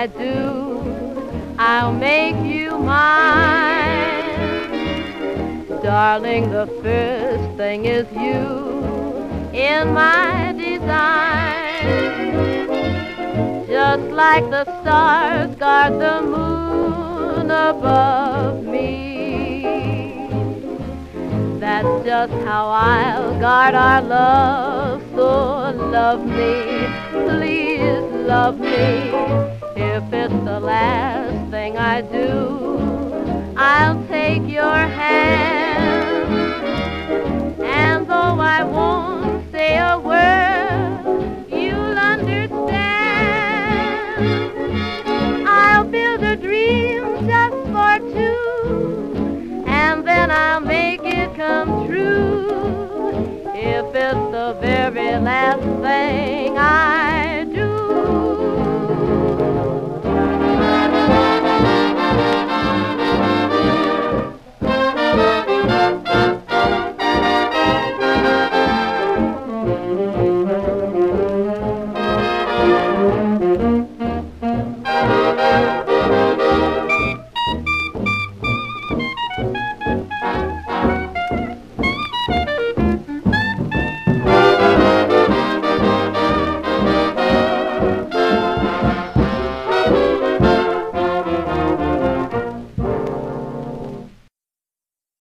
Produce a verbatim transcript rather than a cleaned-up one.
I do, I'll make you mine. Darling, the first thing is you in my design. Just like the stars guard the moon above me, that's just how I'll guard our love. So love me, please love me. If it's the last thing I do, I'll take your hand. And though I won't say a word, you'll understand. I'll build a dream just for two, and then I'll make it come true. If it's the very last thing